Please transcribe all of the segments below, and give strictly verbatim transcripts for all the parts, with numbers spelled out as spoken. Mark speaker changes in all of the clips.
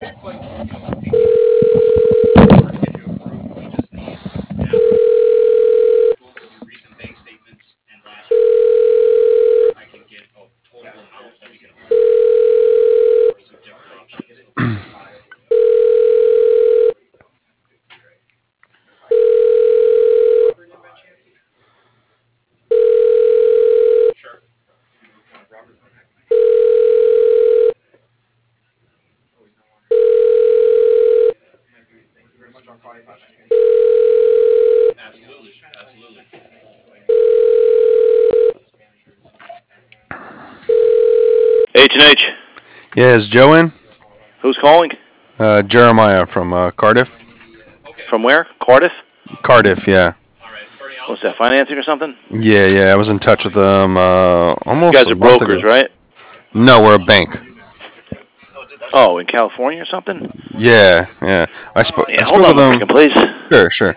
Speaker 1: H and H.
Speaker 2: Yeah, is Joe in?
Speaker 1: Who's calling?
Speaker 2: Uh, Jeremiah from uh, Cardiff.
Speaker 1: From where? Cardiff?
Speaker 2: Cardiff, yeah.
Speaker 1: What's that, financing or something?
Speaker 2: Yeah, yeah. I was in touch with them uh,
Speaker 1: You
Speaker 2: almost
Speaker 1: guys
Speaker 2: a
Speaker 1: are
Speaker 2: month
Speaker 1: brokers,
Speaker 2: ago.
Speaker 1: right?
Speaker 2: No, we're a bank.
Speaker 1: Oh, in California or something?
Speaker 2: Yeah, yeah. I spoke. I
Speaker 1: Yeah, hold
Speaker 2: spoke with
Speaker 1: on one
Speaker 2: them.
Speaker 1: second, please.
Speaker 2: Sure, sure.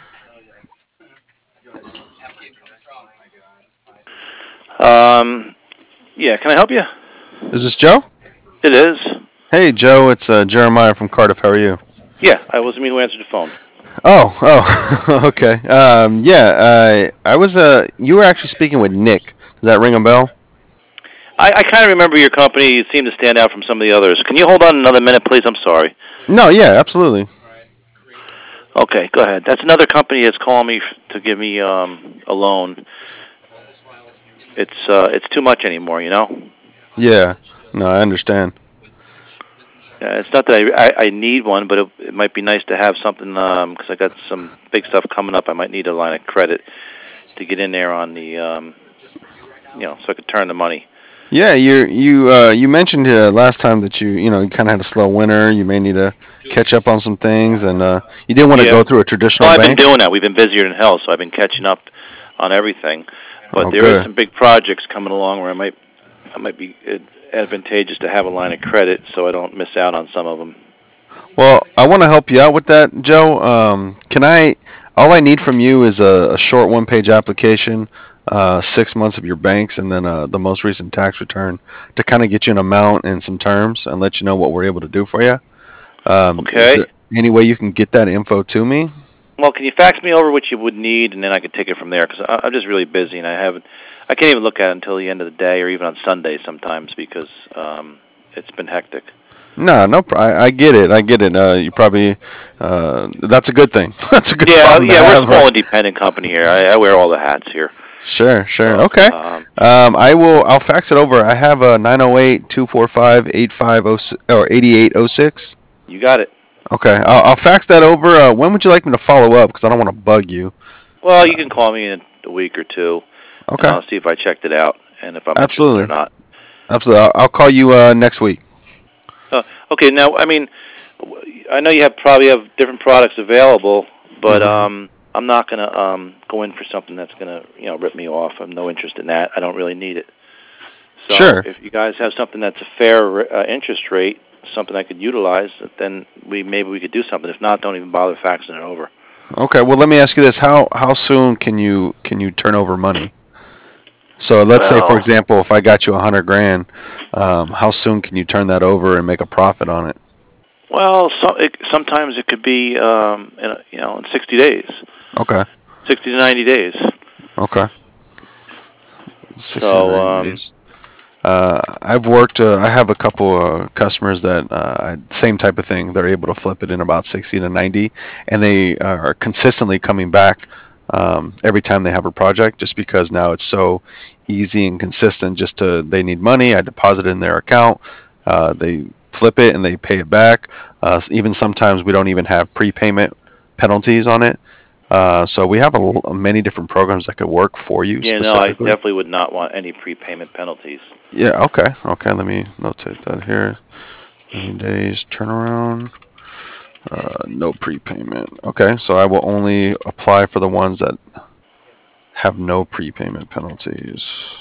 Speaker 1: Um, yeah, can I help you?
Speaker 2: Is this Joe?
Speaker 1: It is.
Speaker 2: Hey, Joe. It's uh, Jeremiah from Cardiff. How are you?
Speaker 1: Yeah, I wasn't mean to answer the phone.
Speaker 2: Oh, oh. Okay. Um, yeah. Uh, I was. Uh, you were actually speaking with Nick. Does that ring a bell?
Speaker 1: I, I kind of remember your company. You seem to stand out from some of the others. Can you hold on another minute, please? I'm sorry.
Speaker 2: No. Yeah. Absolutely.
Speaker 1: Okay, go ahead. That's another company that's calling me f- to give me um, a loan. It's uh, it's too much anymore, you know.
Speaker 2: Yeah. No, I understand.
Speaker 1: Yeah, it's not that I, I, I need one, but it, it might be nice to have something because I got some big stuff coming up. I might need a line of credit to get in there on the, um, you know, so I could turn the money.
Speaker 2: Yeah, you you uh, you mentioned uh, last time that you you know you kind of had a slow winter. You may need to catch up on some things, and uh, you didn't want to
Speaker 1: Yeah.
Speaker 2: go through a
Speaker 1: Well,
Speaker 2: traditional
Speaker 1: I've been
Speaker 2: bank.
Speaker 1: doing that. We've been busier than hell, so I've been catching up on everything. But
Speaker 2: Oh,
Speaker 1: there is
Speaker 2: good.
Speaker 1: some big projects coming along where I might I might be advantageous to have a line of credit so I don't miss out on some of them.
Speaker 2: Well, I want to help you out with that, Joe. Um, can I? All I need from you is a, a short one-page application, uh, six months of your banks, and then uh, the most recent tax return to kind of get you an amount and some terms and let you know what we're able to do for you. Um, is
Speaker 1: Okay.
Speaker 2: there any way you can get that info to me?
Speaker 1: Well, can you fax me over what you would need, and then I could take it from there? Because I'm just really busy, and I haven't. I can't even look at it until the end of the day, or even on Sundays sometimes, because um, it's been hectic.
Speaker 2: No, no, pr- I, I get it. I get it. Uh, you probably, uh, that's a good thing. That's a good
Speaker 1: Yeah,
Speaker 2: problem to
Speaker 1: yeah, we're a
Speaker 2: have,
Speaker 1: small
Speaker 2: right?
Speaker 1: independent company here. I, I wear all the hats here.
Speaker 2: Sure, sure.
Speaker 1: So,
Speaker 2: Okay.
Speaker 1: um,
Speaker 2: Um, I will. I'll fax it over. I have a nine zero eight two four five eight five zero six or eighty eight zero six.
Speaker 1: you got it.
Speaker 2: Okay, I'll, I'll fax that over. Uh, when would you like me to follow up? Because I don't want to bug you.
Speaker 1: Well, you
Speaker 2: Uh,
Speaker 1: can call me in a week or two, and
Speaker 2: okay,
Speaker 1: I'll see if I checked it out and if I'm interested or
Speaker 2: absolutely,
Speaker 1: not.
Speaker 2: absolutely. I'll, I'll call you uh, next week.
Speaker 1: Uh, okay, now, I mean, I know you have probably have different products available, but
Speaker 2: hmm
Speaker 1: um, I'm not going to um, go in for something that's going to, you know, rip me off. I'm no interest in that. I don't really need it. So
Speaker 2: Sure.
Speaker 1: if you guys have something that's a fair uh, interest rate, something I could utilize, then we maybe we could do something. If not, don't even bother faxing it over.
Speaker 2: Okay. Well, let me ask you this: how how soon can you can you turn over money? So let's say, for
Speaker 1: Well,
Speaker 2: example, if I got you a hundred grand, um, how soon can you turn that over and make a profit on it?
Speaker 1: well, so, it, sometimes it could be, um, in a, you know, in sixty days,
Speaker 2: Okay.
Speaker 1: sixty to ninety days.
Speaker 2: Okay. Sixty to
Speaker 1: So,
Speaker 2: ninety
Speaker 1: um,
Speaker 2: days. Uh, I've worked. Uh, I have a couple uh, customers that uh, same type of thing. They're able to flip it in about sixty to ninety, and they are consistently coming back um, every time they have a project. Just because now it's so easy and consistent. Just to they need money, I deposit it in their account. Uh, they flip it and they pay it back. Uh, even sometimes we don't even have prepayment penalties on it. Uh, so we have a, l- many different programs that could work for you
Speaker 1: yeah, no, I
Speaker 2: specifically.
Speaker 1: definitely would not want any prepayment penalties.
Speaker 2: Yeah, okay. Okay, let me notate that here. ninety days turnaround, uh, no prepayment. Okay, so I will only apply for the ones that have no prepayment penalties.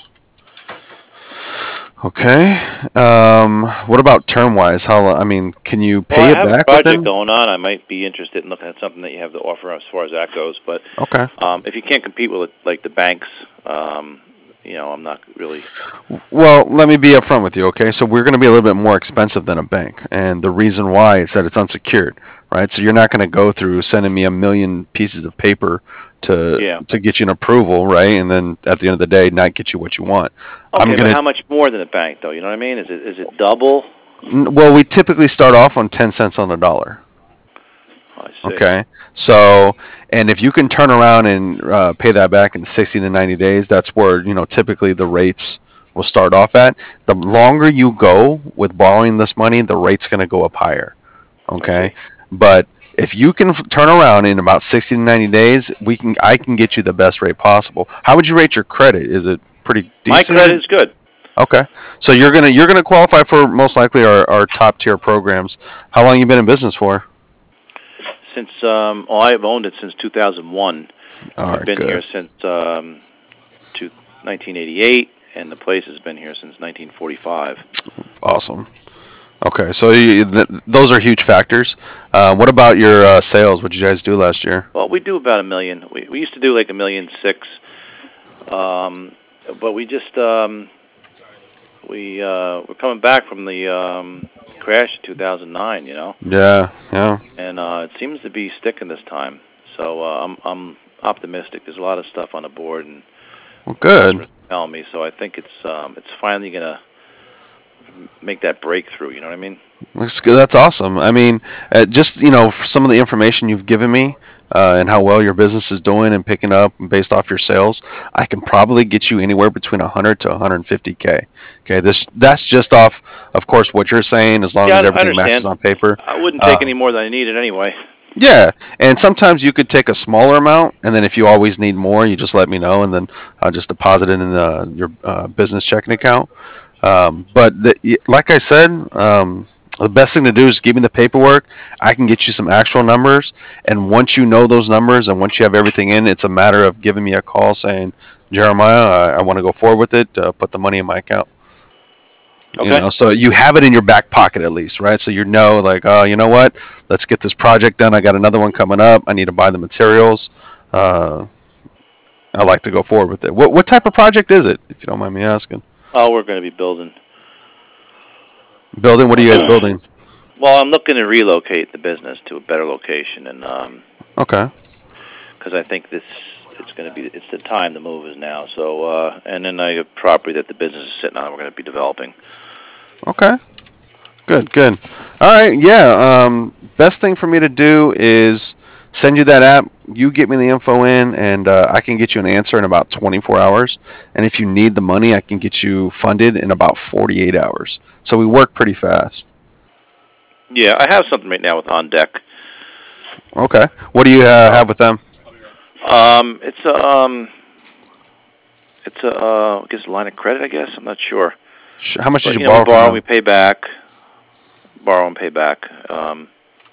Speaker 2: Okay. Um, what about term wise? How, I mean, can you
Speaker 1: Well,
Speaker 2: pay
Speaker 1: I
Speaker 2: it
Speaker 1: have a
Speaker 2: back
Speaker 1: project
Speaker 2: within?
Speaker 1: going on. I might be interested in looking at something that you have to offer as far as that goes. But
Speaker 2: Okay.
Speaker 1: um, if you can't compete with like the banks, um, you know, I'm not really.
Speaker 2: Well, let me be upfront with you, okay? So we're going to be a little bit more expensive than a bank, and the reason why is that it's unsecured, right? So you're not going to go through sending me a million pieces of paper to
Speaker 1: Yeah.
Speaker 2: to get you an approval, right? And then at the end of the day, not get you what you want. I'm
Speaker 1: Okay, but
Speaker 2: going
Speaker 1: how much more than a bank, though? You know what I mean? Is it is it double?
Speaker 2: to. Well, we typically start off on ten cents on the dollar.
Speaker 1: Oh, I see.
Speaker 2: Okay. So, and if you can turn around and uh, pay that back in sixty to ninety days, that's where, you know, typically the rates will start off at. The longer you go with borrowing this money, the rate's going to go up higher.
Speaker 1: I see.
Speaker 2: Okay. But if you can f- turn around in about sixty to ninety days, we can, I can get you the best rate possible. How would you rate your credit? Is it pretty
Speaker 1: My credit
Speaker 2: decent?
Speaker 1: is good.
Speaker 2: Okay. So you're going to, you're going to qualify for most likely our, our top tier programs. How long you been in business for?
Speaker 1: Since um, well, I've owned it since two thousand one.
Speaker 2: All
Speaker 1: I've
Speaker 2: right,
Speaker 1: been here
Speaker 2: good.
Speaker 1: since um, to nineteen eighty-eight, and the place has been here since nineteen forty-five.
Speaker 2: Awesome. Okay, so you, th- those are huge factors. Uh, what about your uh, sales? What did you guys do last year?
Speaker 1: Well, we do about a million. We we used to do like a million six, um, but we just um, we uh, we're coming back from the um, crash of two thousand nine, you know,
Speaker 2: Yeah, yeah.
Speaker 1: and uh, it seems to be sticking this time. So uh, I'm I'm optimistic. There's a lot of stuff on the board, and
Speaker 2: Well, good.
Speaker 1: customers tell me. So I think it's um, it's finally gonna make that breakthrough. You know what I mean?
Speaker 2: That's good. That's awesome. I mean, uh, just you know, for some of the information you've given me uh, and how well your business is doing and picking up based off your sales, I can probably get you anywhere between one hundred to one hundred fifty k. Okay, this that's just off, of course, what you're saying. As long
Speaker 1: Yeah,
Speaker 2: as
Speaker 1: I I
Speaker 2: everything matches
Speaker 1: understand.
Speaker 2: on paper.
Speaker 1: I wouldn't take
Speaker 2: Uh,
Speaker 1: any more than I needed anyway.
Speaker 2: Yeah, and sometimes you could take a smaller amount, and then if you always need more, you just let me know, and then I'll just deposit it in the, your uh, business checking account. Um, but the, y- like I said, um, the best thing to do is give me the paperwork. I can get you some actual numbers, and once you know those numbers and once you have everything in, it's a matter of giving me a call saying, Jeremiah, I, I want to go forward with it. Uh, put the money in my account. You
Speaker 1: Okay.
Speaker 2: know, so you have it in your back pocket at least, right? So you know, like, oh, you know what? Let's get this project done. I got another one coming up. I need to buy the materials. Uh, I like to go forward with it. What what type of project is it, if you don't mind me asking?
Speaker 1: Oh, we're going to be building.
Speaker 2: Building? What are you guys building?
Speaker 1: Well, I'm looking to relocate the business to a better location, and um,
Speaker 2: Okay.
Speaker 1: because I think this it's going to be it's the time to move is now. So, uh, and then I have property that the business is sitting on. We're going to be developing.
Speaker 2: Okay. Good. Good. All right. Yeah. Um, best thing for me to do is send you that app. You get me the info in, and uh, I can get you an answer in about twenty-four hours. And if you need the money, I can get you funded in about forty-eight hours. So we work pretty fast.
Speaker 1: Yeah, I have something right now with On Deck.
Speaker 2: Okay. What do you uh,
Speaker 1: Uh,
Speaker 2: have with them?
Speaker 1: um, it's a um, it's a uh, I guess a line of credit. I guess I'm not sure,
Speaker 2: Sh- How much did
Speaker 1: but
Speaker 2: you
Speaker 1: you know we
Speaker 2: borrow from
Speaker 1: borrow, we
Speaker 2: them?
Speaker 1: pay back, borrow and pay back. Um,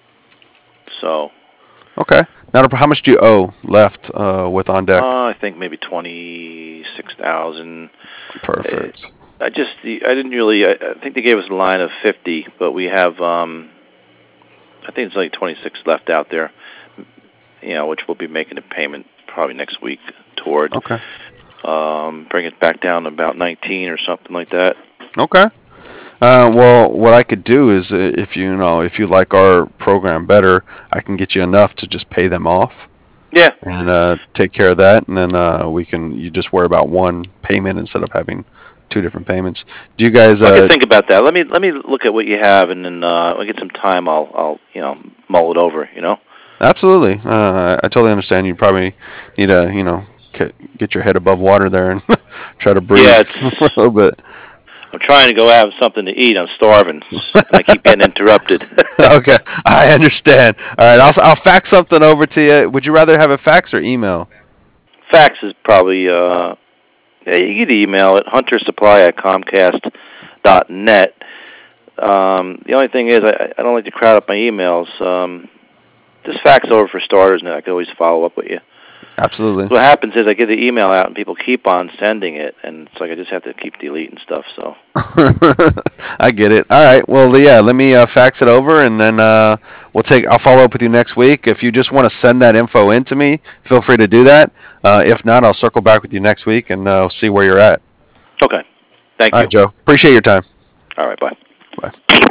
Speaker 1: so
Speaker 2: Okay. Now, how much do you owe left uh, with On Deck?
Speaker 1: uh, I think maybe twenty six thousand.
Speaker 2: Perfect.
Speaker 1: I just I didn't really. I, I think they gave us a line of fifty, but we have um, I think it's like twenty-six left out there. You know, which we'll be making a payment probably next week toward.
Speaker 2: Okay.
Speaker 1: Um, bring it back down to about nineteen or something like that.
Speaker 2: Okay. Uh, well, what I could do is, uh, if you know, if you like our program better, I can get you enough to just pay them off
Speaker 1: Yeah.
Speaker 2: and uh, take care of that, and then uh, we can. You just worry about one payment instead of having two different payments. Do you guys?
Speaker 1: I
Speaker 2: Uh,
Speaker 1: could think about that. Let me let me look at what you have, and then uh, when I get some time, I'll I'll you know mull it over. You know.
Speaker 2: absolutely. Uh, I totally understand. You probably need to, you know, get get your head above water there and try to breathe
Speaker 1: Yeah,
Speaker 2: for
Speaker 1: it's.
Speaker 2: a little bit.
Speaker 1: I'm trying to go have something to eat. I'm starving, and I keep getting interrupted.
Speaker 2: Okay, I understand. All right, I'll I'll fax something over to you. Would you rather have a fax or email?
Speaker 1: Fax is probably. Uh, yeah, you can email it huntersupply at comcast dot net. Um, the only thing is, I, I don't like to crowd up my emails. Um, just fax over for starters, and I can always follow up with you.
Speaker 2: Absolutely.
Speaker 1: So what happens is I get the email out and people keep on sending it, and it's like I just have to keep deleting stuff. So
Speaker 2: I get it. All right. Well, yeah. Let me uh, fax it over, and then uh, we'll take. I'll follow up with you next week. If you just want to send that info in to me, feel free to do that. Uh, if not, I'll circle back with you next week and uh, see where you're at.
Speaker 1: okay, thank
Speaker 2: All
Speaker 1: you.
Speaker 2: right, Joe. Appreciate your time.
Speaker 1: All right, bye.
Speaker 2: Bye.